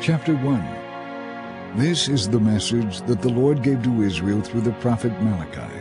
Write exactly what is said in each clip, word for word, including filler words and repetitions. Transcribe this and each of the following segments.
Chapter one. This is the message that the Lord gave to Israel through the prophet Malachi.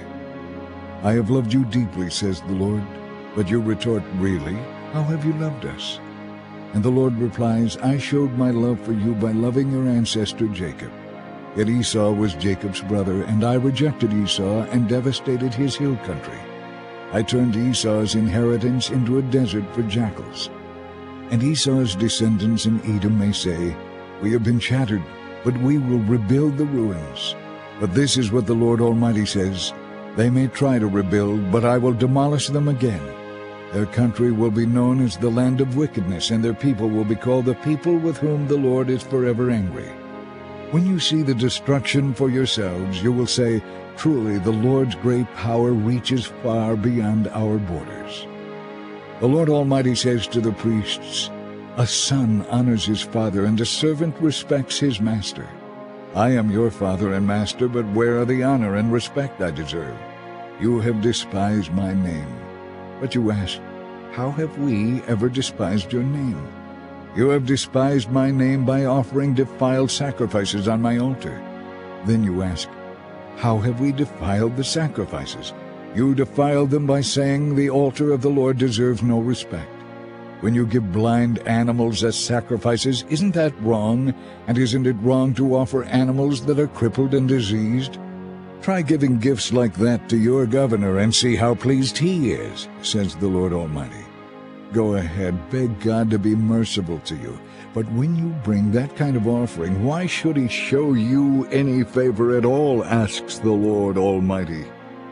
I have loved you deeply, says the Lord. But you retort, really? How have you loved us? And the Lord replies, I showed my love for you by loving your ancestor Jacob. Yet Esau was Jacob's brother, and I rejected Esau and devastated his hill country. I turned Esau's inheritance into a desert for jackals. And Esau's descendants in Edom may say, We have been shattered, but we will rebuild the ruins. But this is what the Lord Almighty says, They may try to rebuild, but I will demolish them again. Their country will be known as the land of wickedness, and their people will be called the people with whom the Lord is forever angry. When you see the destruction for yourselves, you will say, Truly the Lord's great power reaches far beyond our borders. The Lord Almighty says to the priests, A son honors his father, and a servant respects his master. I am your father and master, but where are the honor and respect I deserve? You have despised my name. But you ask, How have we ever despised your name? You have despised my name by offering defiled sacrifices on my altar. Then you ask, How have we defiled the sacrifices? You defiled them by saying the altar of the Lord deserves no respect. When you give blind animals as sacrifices, isn't that wrong? And isn't it wrong to offer animals that are crippled and diseased? Try giving gifts like that to your governor and see how pleased he is, says the Lord Almighty. Go ahead, beg God to be merciful to you. But when you bring that kind of offering, why should he show you any favor at all, asks the Lord Almighty.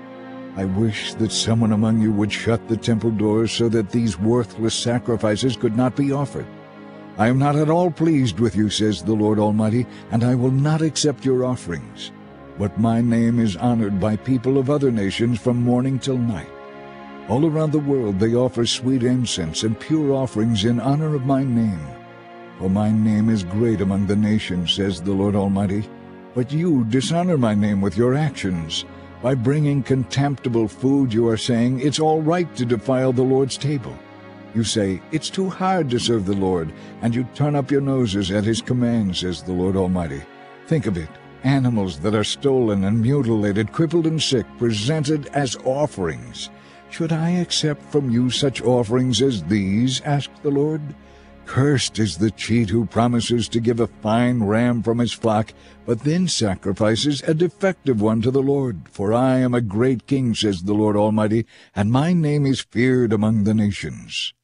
I wish that someone among you would shut the temple doors so that these worthless sacrifices could not be offered. I am not at all pleased with you, says the Lord Almighty, and I will not accept your offerings. But my name is honored by people of other nations from morning till night. All around the world they offer sweet incense and pure offerings in honor of my name. For my name is great among the nations, says the Lord Almighty. But you dishonor my name with your actions. By bringing contemptible food you are saying, It's all right to defile the Lord's table. You say, It's too hard to serve the Lord, and you turn up your noses at his commands, says the Lord Almighty. Think of it. Animals that are stolen and mutilated, crippled and sick, presented as offerings. Should I accept from you such offerings as these? Asked the Lord. Cursed is the cheat who promises to give a fine ram from his flock, but then sacrifices a defective one to the Lord. For I am a great king, says the Lord Almighty, and my name is feared among the nations.